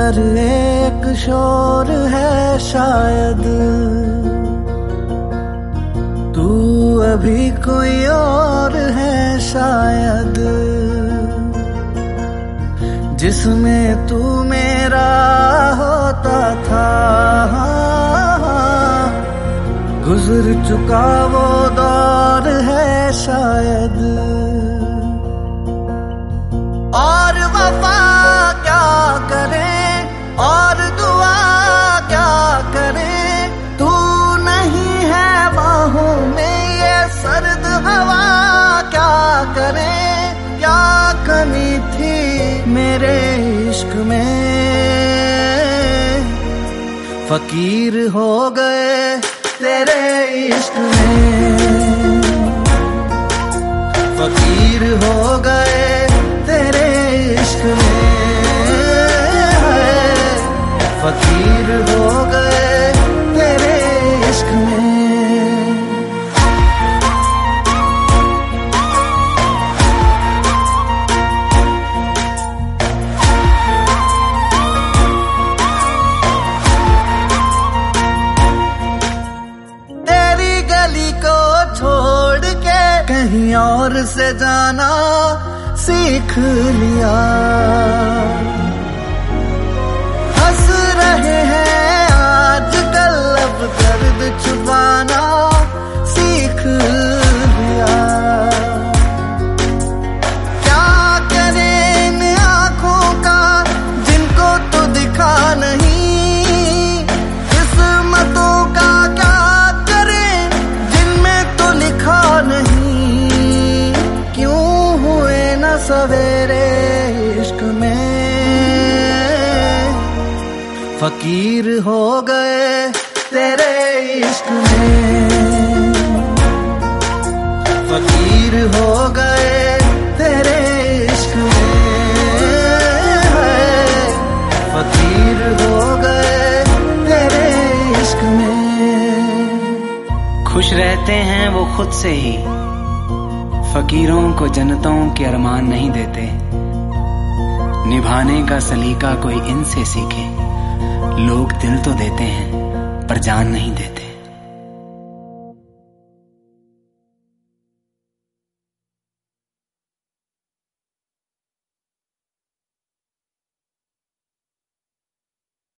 अंदर एक शोर है शायद, तू अभी कोई और है शायद, जिसमें तू मेरा होता था। गुजर चुका वो दौर है शायद, और वफा क्या करें और दुआ क्या करें, तू नहीं है बाहों में ये सर्द हवा क्या करें। क्या कमी थी मेरे इश्क में, फकीर हो गए तेरे इश्क में, फकीर हो गए तेरे इश्क में, फकीर हो गए तेरे इश्क में। कहीं और से जाना सीख लिया, हंस रहे हैं आजकल अब दर्द छुपाना सीख लिया। क्या करें इन आँखों का जिनको तो दिखा नहीं, किस्मतों का क्या करें जिनमें तो लिखा नहीं। सवेरे इश्क में फकीर हो गए तेरे इश्क में, फकीर हो गए तेरे इश्क में, फकीर हो गए तेरे इश्क में। खुश रहते हैं वो खुद से ही, फकीरों को जन्नतों के अरमान नहीं देते। निभाने का सलीका कोई इनसे सीखे, लोग दिल तो देते हैं पर जान नहीं देते।